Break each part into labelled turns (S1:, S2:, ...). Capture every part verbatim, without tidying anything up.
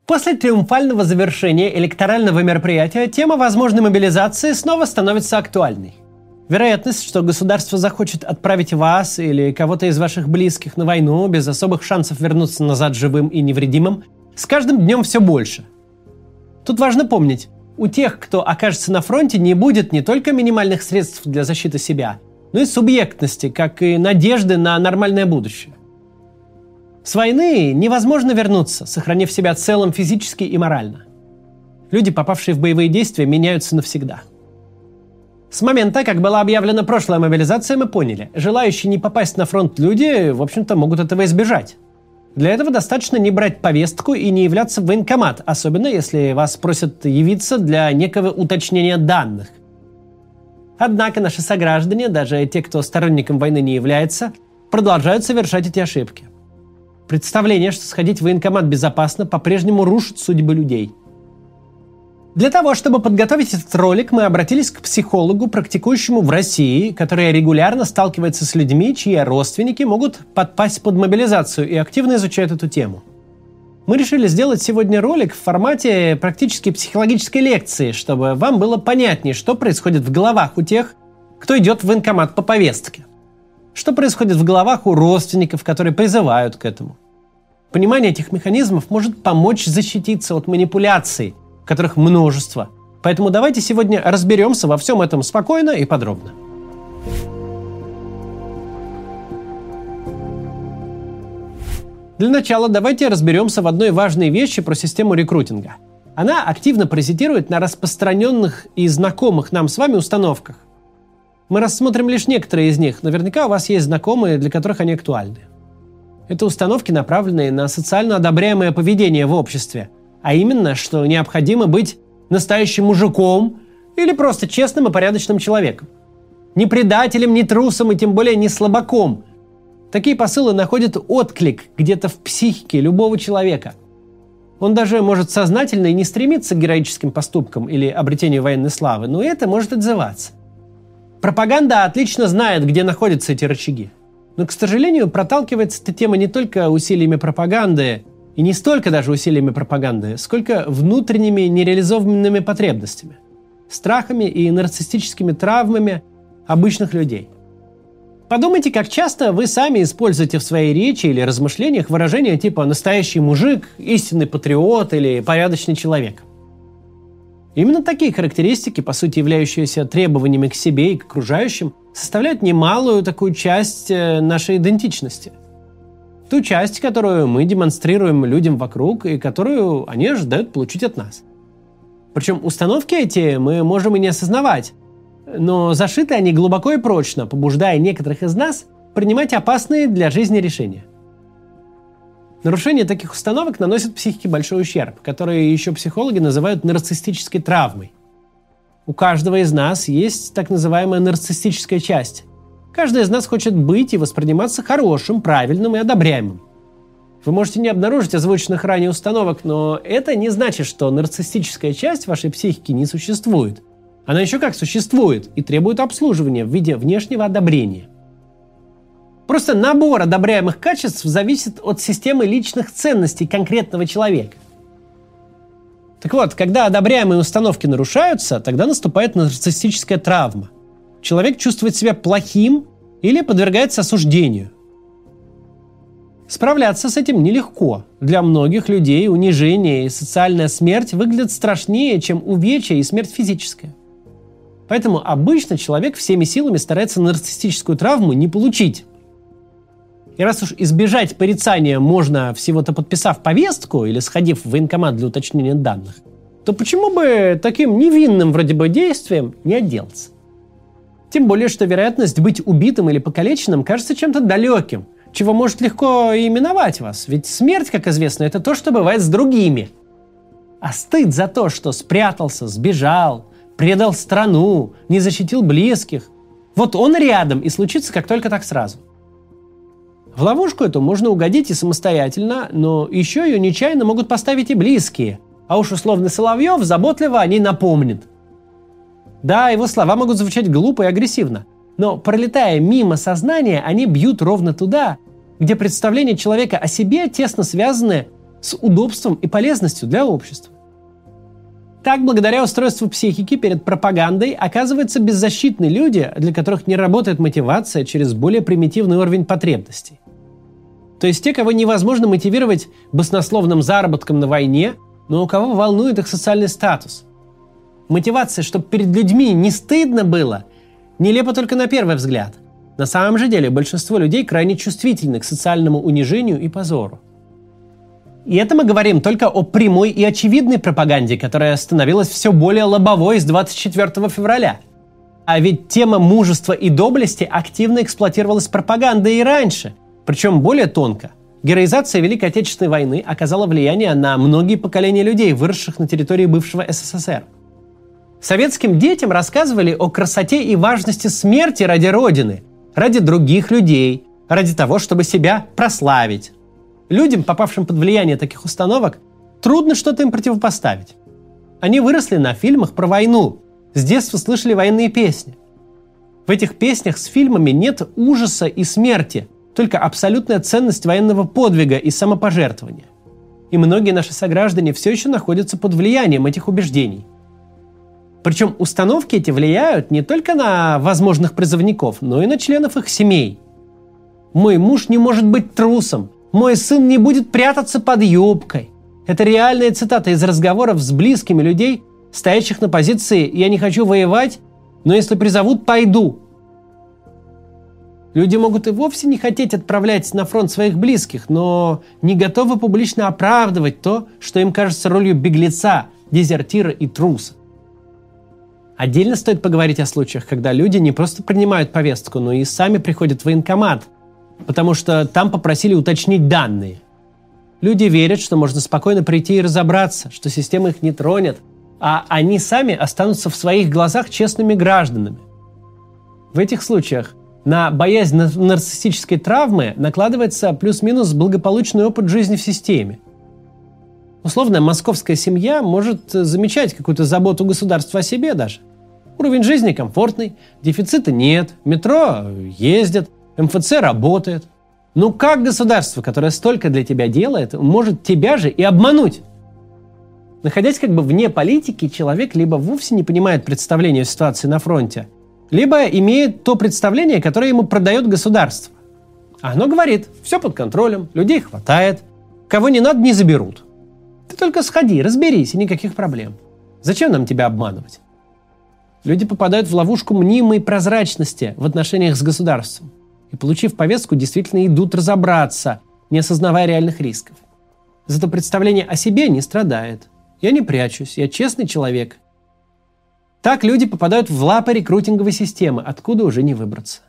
S1: После триумфального завершения электорального мероприятия тема возможной мобилизации снова становится актуальной. Вероятность, что государство захочет отправить вас или кого-то из ваших близких на войну без особых шансов вернуться назад живым и невредимым, с каждым днем все больше. Тут важно помнить, у тех, кто окажется на фронте, не будет не только минимальных средств для защиты себя, но и субъектности, как и надежды на нормальное будущее. С войны невозможно вернуться, сохранив себя целым физически и морально. Люди, попавшие в боевые действия, меняются навсегда. С момента, как была объявлена прошлая мобилизация, мы поняли, желающие не попасть на фронт люди, в общем-то, могут этого избежать. Для этого достаточно не брать повестку и не являться в военкомат, особенно если вас просят явиться для некого уточнения данных. Однако наши сограждане, даже те, кто сторонником войны не является, продолжают совершать эти ошибки. Представление, что сходить в военкомат безопасно, по-прежнему рушит судьбы людей. Для того, чтобы подготовить этот ролик, мы обратились к психологу, практикующему в России, который регулярно сталкивается с людьми, чьи родственники могут подпасть под мобилизацию и активно изучает эту тему. Мы решили сделать сегодня ролик в формате практически психологической лекции, чтобы вам было понятнее, что происходит в головах у тех, кто идет в военкомат по повестке. Что происходит в головах у родственников, которые призывают к этому. Понимание этих механизмов может помочь защититься от манипуляций, которых множество. Поэтому давайте сегодня разберемся во всем этом спокойно и подробно. Для начала давайте разберемся в одной важной вещи про систему рекрутинга. Она активно паразитирует на распространенных и знакомых нам с вами установках. Мы рассмотрим лишь некоторые из них. Наверняка у вас есть знакомые, для которых они актуальны. Это установки, направленные на социально одобряемое поведение в обществе. А именно, что необходимо быть настоящим мужиком или просто честным и порядочным человеком. Не предателем, не трусом и тем более не слабаком. Такие посылы находят отклик где-то в психике любого человека. Он даже может сознательно и не стремиться к героическим поступкам или обретению военной славы, но это может отзываться. Пропаганда отлично знает, где находятся эти рычаги. Но, к сожалению, проталкивается эта тема не только усилиями пропаганды, и не столько даже усилиями пропаганды, сколько внутренними нереализованными потребностями, страхами и нарциссическими травмами обычных людей. Подумайте, как часто вы сами используете в своей речи или размышлениях выражения типа «настоящий мужик», «истинный патриот» или «порядочный человек». Именно такие характеристики, по сути являющиеся требованиями к себе и к окружающим, составляют немалую такую часть нашей идентичности. Ту часть, которую мы демонстрируем людям вокруг и которую они ожидают получить от нас. Причем установки эти мы можем и не осознавать, но зашиты они глубоко и прочно, побуждая некоторых из нас принимать опасные для жизни решения. Нарушение таких установок наносит психике большой ущерб, который еще психологи называют нарциссической травмой. У каждого из нас есть так называемая нарциссическая часть. Каждый из нас хочет быть и восприниматься хорошим, правильным и одобряемым. Вы можете не обнаружить озвученных ранее установок, но это не значит, что нарциссическая часть вашей психики не существует. Она еще как существует и требует обслуживания в виде внешнего одобрения. Просто набор одобряемых качеств зависит от системы личных ценностей конкретного человека. Так вот, когда одобряемые установки нарушаются, тогда наступает нарциссическая травма. Человек чувствует себя плохим или подвергается осуждению. Справляться с этим нелегко. Для многих людей унижение и социальная смерть выглядят страшнее, чем увечья и смерть физическая. Поэтому обычно человек всеми силами старается нарциссическую травму не получить. И раз уж избежать порицания можно, всего-то подписав повестку или сходив в военкомат для уточнения данных, то почему бы таким невинным вроде бы действием не отделаться? Тем более, что вероятность быть убитым или покалеченным кажется чем-то далеким, чего может легко именовать вас. Ведь смерть, как известно, это то, что бывает с другими. А стыд за то, что спрятался, сбежал, предал страну, не защитил близких, вот он рядом и случится как только так сразу. В ловушку эту можно угодить и самостоятельно, но еще ее нечаянно могут поставить и близкие, а уж условный Соловьев заботливо о ней напомнит. Да, его слова могут звучать глупо и агрессивно, но, пролетая мимо сознания, они бьют ровно туда, где представления человека о себе тесно связаны с удобством и полезностью для общества. Так, благодаря устройству психики перед пропагандой оказываются беззащитны люди, для которых не работает мотивация через более примитивный уровень потребностей. То есть те, кого невозможно мотивировать баснословным заработком на войне, но у кого волнует их социальный статус. Мотивация, чтобы перед людьми не стыдно было, нелепо только на первый взгляд. На самом же деле большинство людей крайне чувствительны к социальному унижению и позору. И это мы говорим только о прямой и очевидной пропаганде, которая становилась все более лобовой с двадцать четвёртого февраля. А ведь тема мужества и доблести активно эксплуатировалась пропагандой и раньше, причем более тонко. Героизация Великой Отечественной войны оказала влияние на многие поколения людей, выросших на территории бывшего СССР. Советским детям рассказывали о красоте и важности смерти ради Родины, ради других людей, ради того, чтобы себя прославить. Людям, попавшим под влияние таких установок, трудно что-то им противопоставить. Они выросли на фильмах про войну, с детства слышали военные песни. В этих песнях с фильмами нет ужаса и смерти, только абсолютная ценность военного подвига и самопожертвования. И многие наши сограждане все еще находятся под влиянием этих убеждений. Причем установки эти влияют не только на возможных призывников, но и на членов их семей. «Мой муж не может быть трусом», «Мой сын не будет прятаться под юбкой». Это реальная цитата из разговоров с близкими людей, стоящих на позиции «я не хочу воевать, но если призовут, пойду». Люди могут и вовсе не хотеть отправлять на фронт своих близких, но не готовы публично оправдывать то, что им кажется ролью беглеца, дезертира и труса. Отдельно стоит поговорить о случаях, когда люди не просто принимают повестку, но и сами приходят в военкомат, потому что там попросили уточнить данные. Люди верят, что можно спокойно прийти и разобраться, что система их не тронет, а они сами останутся в своих глазах честными гражданами. В этих случаях на боязнь нарциссической травмы накладывается плюс-минус благополучный опыт жизни в системе. Условная московская семья может замечать какую-то заботу государства о себе даже. Уровень жизни комфортный, дефицита нет, метро ездят, эм эф цэ работает. Ну как государство, которое столько для тебя делает, может тебя же и обмануть? Находясь как бы вне политики, человек либо вовсе не понимает представления о ситуации на фронте, либо имеет то представление, которое ему продает государство. А оно говорит, все под контролем, людей хватает, кого не надо, не заберут. Ты только сходи, разберись, и никаких проблем. Зачем нам тебя обманывать? Люди попадают в ловушку мнимой прозрачности в отношениях с государством. И, получив повестку, действительно идут разобраться, не осознавая реальных рисков. Зато представление о себе не страдает. Я не прячусь, я честный человек. Так люди попадают в лапы рекрутинговой системы, откуда уже не выбраться.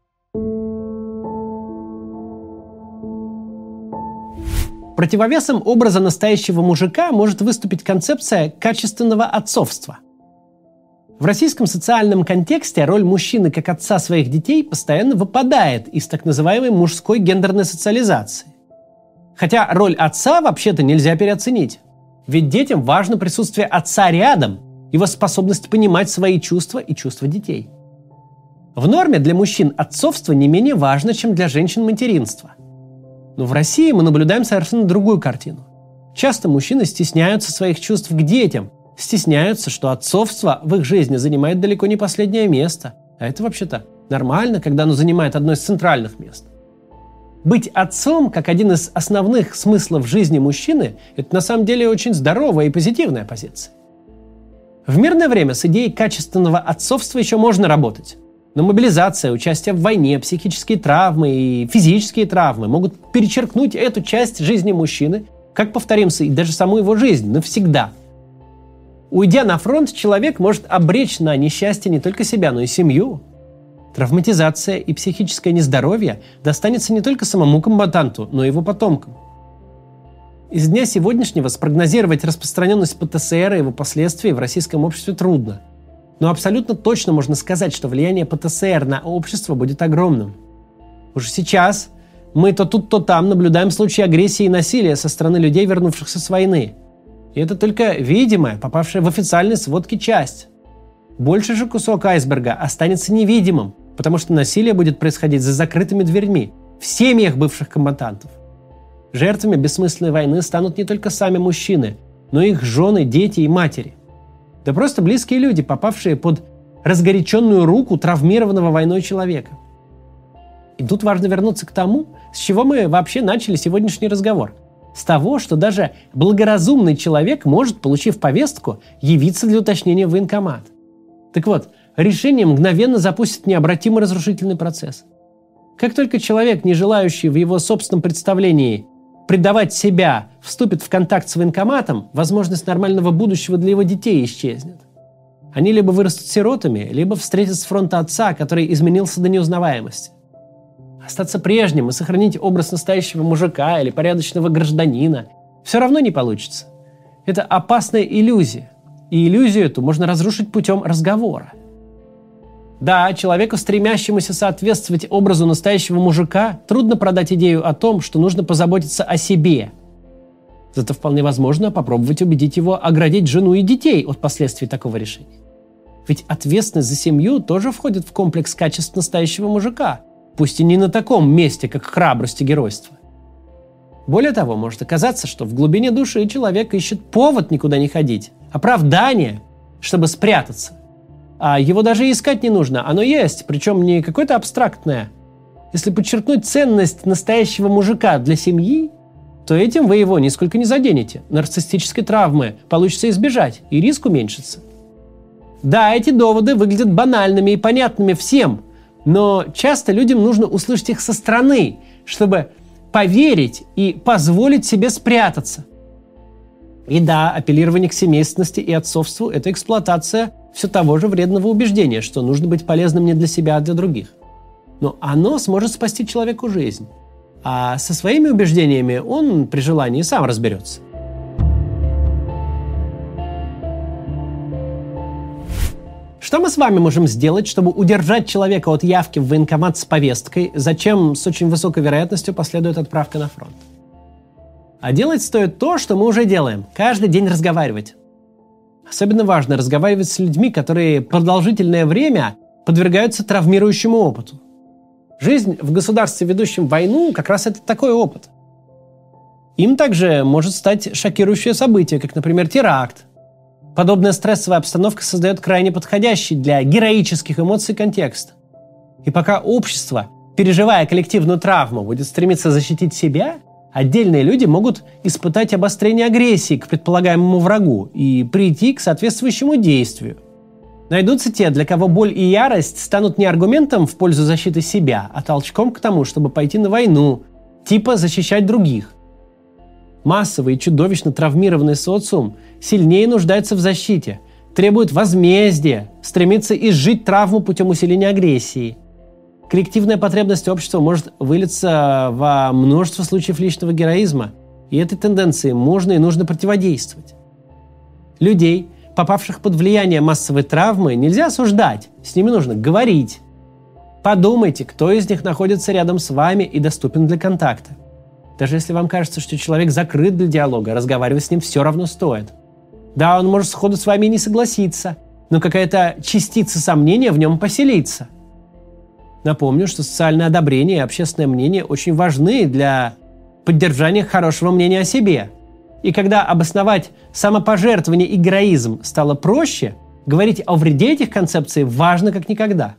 S1: Противовесом образа настоящего мужика может выступить концепция качественного отцовства. В российском социальном контексте роль мужчины как отца своих детей постоянно выпадает из так называемой мужской гендерной социализации. Хотя роль отца вообще-то нельзя переоценить. Ведь детям важно присутствие отца рядом, его способность понимать свои чувства и чувства детей. В норме для мужчин отцовство не менее важно, чем для женщин материнство. Но в России мы наблюдаем совершенно другую картину. Часто мужчины стесняются своих чувств к детям, стесняются, что отцовство в их жизни занимает далеко не последнее место. А это вообще-то нормально, когда оно занимает одно из центральных мест. Быть отцом, как один из основных смыслов жизни мужчины, это на самом деле очень здоровая и позитивная позиция. В мирное время с идеей качественного отцовства еще можно работать. Но мобилизация, участие в войне, психические травмы и физические травмы могут перечеркнуть эту часть жизни мужчины, как, повторимся, и даже саму его жизнь навсегда. Уйдя на фронт, человек может обречь на несчастье не только себя, но и семью. Травматизация и психическое нездоровье достанется не только самому комбатанту, но и его потомкам. Из дня сегодняшнего спрогнозировать распространенность пэ тэ эс эр и его последствия в российском обществе трудно. Но абсолютно точно можно сказать, что влияние пэ тэ эс эр на общество будет огромным. Уже сейчас мы то тут, то там наблюдаем случаи агрессии и насилия со стороны людей, вернувшихся с войны. И это только видимая, попавшая в официальные сводки часть. Больший же кусок айсберга останется невидимым, потому что насилие будет происходить за закрытыми дверьми в семьях бывших комбатантов. Жертвами бессмысленной войны станут не только сами мужчины, но и их жены, дети и матери. Да просто близкие люди, попавшие под разгоряченную руку травмированного войной человека. И тут важно вернуться к тому, с чего мы вообще начали сегодняшний разговор. С того, что даже благоразумный человек может, получив повестку, явиться для уточнения в военкомат. Так вот, решение мгновенно запустит необратимый разрушительный процесс. Как только человек, не желающий в его собственном представлении предавать себя, вступит в контакт с военкоматом, возможность нормального будущего для его детей исчезнет. Они либо вырастут сиротами, либо встретят с фронта отца, который изменился до неузнаваемости. Остаться прежним и сохранить образ настоящего мужика или порядочного гражданина все равно не получится. Это опасная иллюзия. И иллюзию эту можно разрушить путем разговора. Да, человеку, стремящемуся соответствовать образу настоящего мужика, трудно продать идею о том, что нужно позаботиться о себе. Зато вполне возможно попробовать убедить его оградить жену и детей от последствий такого решения. Ведь ответственность за семью тоже входит в комплекс качеств настоящего мужика, пусть и не на таком месте, как храбрость и геройство. Более того, может оказаться, что в глубине души человек ищет повод никуда не ходить, оправдание, чтобы спрятаться. А его даже искать не нужно, оно есть, причем не какое-то абстрактное. Если подчеркнуть ценность настоящего мужика для семьи, то этим вы его нисколько не заденете. Нарциссической травмы получится избежать, и риск уменьшится. Да, эти доводы выглядят банальными и понятными всем, но часто людям нужно услышать их со стороны, чтобы поверить и позволить себе спрятаться. И да, апеллирование к семейственности и отцовству – это эксплуатация все того же вредного убеждения, что нужно быть полезным не для себя, а для других. Но оно сможет спасти человеку жизнь. А со своими убеждениями он при желании сам разберется. Что мы с вами можем сделать, чтобы удержать человека от явки в военкомат с повесткой, зачем с очень высокой вероятностью последует отправка на фронт? А делать стоит то, что мы уже делаем. Каждый день разговаривать. Особенно важно разговаривать с людьми, которые продолжительное время подвергаются травмирующему опыту. Жизнь в государстве, ведущем войну, как раз это такой опыт. Им также может стать шокирующее событие, как, например, теракт. Подобная стрессовая обстановка создает крайне подходящий для героических эмоций контекст. И пока общество, переживая коллективную травму, будет стремиться защитить себя, отдельные люди могут испытать обострение агрессии к предполагаемому врагу и прийти к соответствующему действию. Найдутся те, для кого боль и ярость станут не аргументом в пользу защиты себя, а толчком к тому, чтобы пойти на войну, типа защищать других. Массовый и чудовищно травмированный социум сильнее нуждается в защите, требует возмездия, стремится изжить травму путем усиления агрессии. Коллективная потребность общества может вылиться во множество случаев личного героизма, и этой тенденции можно и нужно противодействовать. Людей, попавших под влияние массовой травмы, нельзя осуждать, с ними нужно говорить. Подумайте, кто из них находится рядом с вами и доступен для контакта. Даже если вам кажется, что человек закрыт для диалога, разговаривать с ним все равно стоит. Да, он может сходу с вами не согласиться, но какая-то частица сомнения в нем поселится. Напомню, что социальное одобрение и общественное мнение очень важны для поддержания хорошего мнения о себе. И когда обосновать самопожертвование и героизм стало проще, говорить о вреде этих концепций важно как никогда.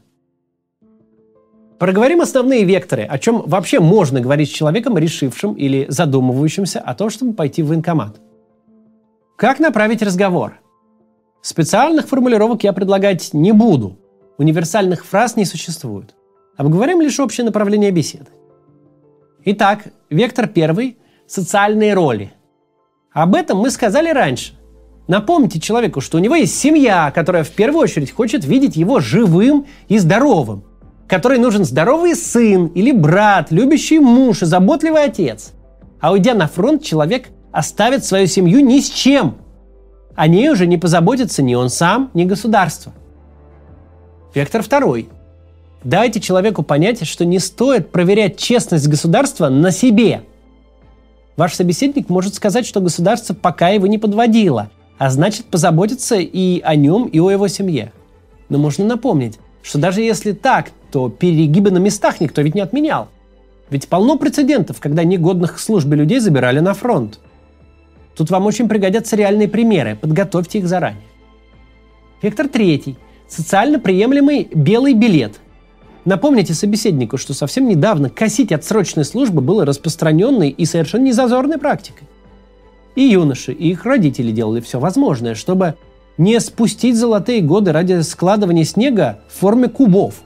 S1: Проговорим основные векторы, о чем вообще можно говорить с человеком, решившим или задумывающимся о том, чтобы пойти в военкомат. Как направить разговор? Специальных формулировок я предлагать не буду. Универсальных фраз не существует. Обговорим лишь общее направление беседы. Итак, вектор первый – социальные роли. Об этом мы сказали раньше. Напомните человеку, что у него есть семья, которая в первую очередь хочет видеть его живым и здоровым, которой нужен здоровый сын или брат, любящий муж и заботливый отец. А уйдя на фронт, человек оставит свою семью ни с чем. О ней уже не позаботится ни он сам, ни государство. Вектор второй. Дайте человеку понять, что не стоит проверять честность государства на себе. Ваш собеседник может сказать, что государство пока его не подводило, а значит позаботиться и о нем, и о его семье. Но можно напомнить, что даже если так, то перегибы на местах никто ведь не отменял. Ведь полно прецедентов, когда негодных к службе людей забирали на фронт. Тут вам очень пригодятся реальные примеры, подготовьте их заранее. Вектор третий. Социально приемлемый белый билет. Напомните собеседнику, что совсем недавно косить отсрочной службы было распространенной и совершенно незазорной практикой. И юноши, и их родители делали все возможное, чтобы не спустить золотые годы ради складывания снега в форме кубов.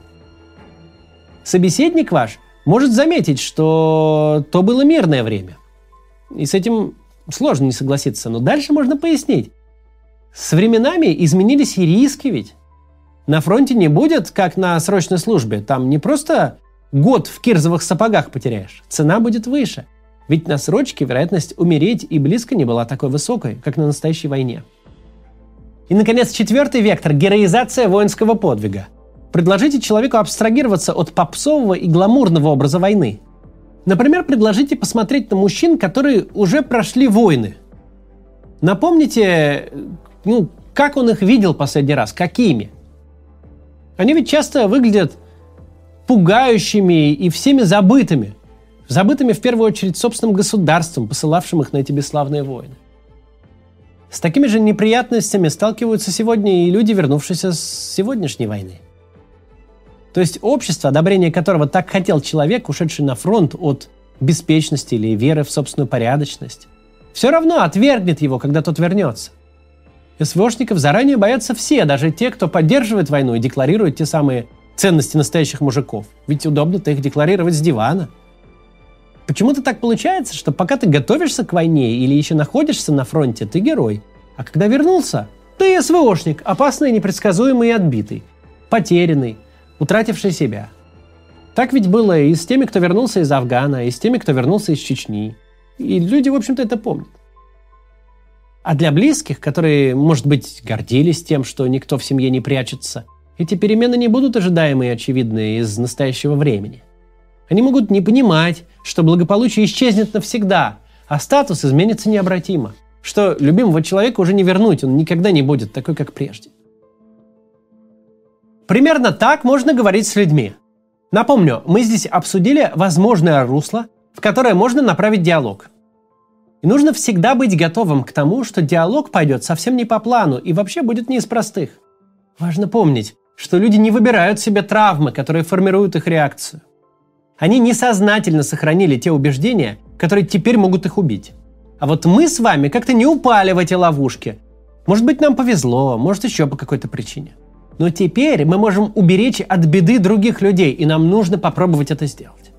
S1: Собеседник ваш может заметить, что то было мирное время. И с этим сложно не согласиться, но дальше можно пояснить. С временами изменились и риски ведь. На фронте не будет, как на срочной службе. Там не просто год в кирзовых сапогах потеряешь. Цена будет выше. Ведь на срочке вероятность умереть и близко не была такой высокой, как на настоящей войне. И, наконец, четвертый вектор – героизация воинского подвига. Предложите человеку абстрагироваться от попсового и гламурного образа войны. Например, предложите посмотреть на мужчин, которые уже прошли войны. Напомните, ну, как он их видел последний раз, какими. Они ведь часто выглядят пугающими и всеми забытыми. Забытыми в первую очередь собственным государством, посылавшим их на эти бесславные войны. С такими же неприятностями сталкиваются сегодня и люди, вернувшиеся с сегодняшней войны. То есть общество, одобрение которого так хотел человек, ушедший на фронт от беспечности или веры в собственную порядочность, все равно отвергнет его, когда тот вернется. СВОшников заранее боятся все, даже те, кто поддерживает войну и декларирует те самые ценности настоящих мужиков. Ведь удобно-то их декларировать с дивана. Почему-то так получается, что пока ты готовишься к войне или еще находишься на фронте, ты герой. А когда вернулся, ты СВОшник, опасный, непредсказуемый и отбитый, потерянный, утративший себя. Так ведь было и с теми, кто вернулся из Афгана, и с теми, кто вернулся из Чечни. И люди, в общем-то, это помнят. А для близких, которые, может быть, гордились тем, что никто в семье не прячется, эти перемены не будут ожидаемые и очевидные из настоящего времени. Они могут не понимать, что благополучие исчезнет навсегда, а статус изменится необратимо, что любимого человека уже не вернуть, он никогда не будет такой, как прежде. Примерно так можно говорить с людьми. Напомню, мы здесь обсудили возможное русло, в которое можно направить диалог. И нужно всегда быть готовым к тому, что диалог пойдет совсем не по плану и вообще будет не из простых. Важно помнить, что люди не выбирают себе травмы, которые формируют их реакцию. Они несознательно сохранили те убеждения, которые теперь могут их убить. А вот мы с вами как-то не упали в эти ловушки. Может быть, нам повезло, может, еще по какой-то причине. Но теперь мы можем уберечь от беды других людей, и нам нужно попробовать это сделать.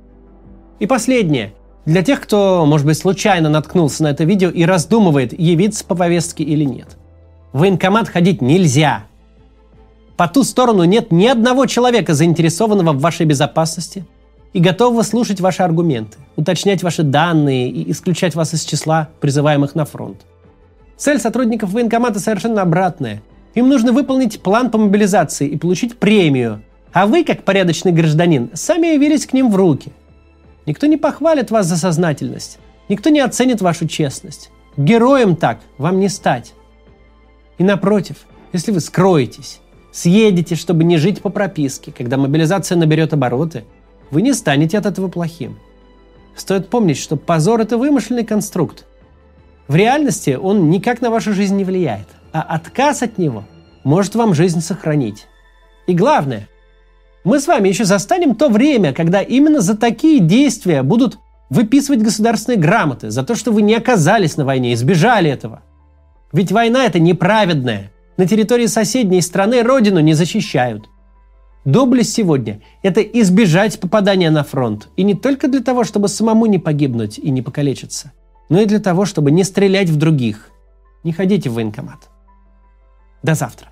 S1: И последнее. Для тех, кто, может быть, случайно наткнулся на это видео и раздумывает, явиться по повестке или нет. В военкомат ходить нельзя. По ту сторону нет ни одного человека, заинтересованного в вашей безопасности и готового слушать ваши аргументы, уточнять ваши данные и исключать вас из числа призываемых на фронт. Цель сотрудников военкомата совершенно обратная. Им нужно выполнить план по мобилизации и получить премию, а вы, как порядочный гражданин, сами явились к ним в руки. Никто не похвалит вас за сознательность, никто не оценит вашу честность. Героем так вам не стать. И напротив, если вы скроетесь, съедете, чтобы не жить по прописке, когда мобилизация наберет обороты, вы не станете от этого плохим. Стоит помнить, что позор – это вымышленный конструкт. В реальности он никак на вашу жизнь не влияет, а отказ от него может вам жизнь сохранить. И главное, мы с вами еще застанем то время, когда именно за такие действия будут выписывать государственные грамоты, за то, что вы не оказались на войне, избежали этого. Ведь война – это неправедная. На территории соседней страны родину не защищают. Доблесть сегодня – это избежать попадания на фронт. И не только для того, чтобы самому не погибнуть и не покалечиться, но и для того, чтобы не стрелять в других. Не ходите в военкомат. До завтра.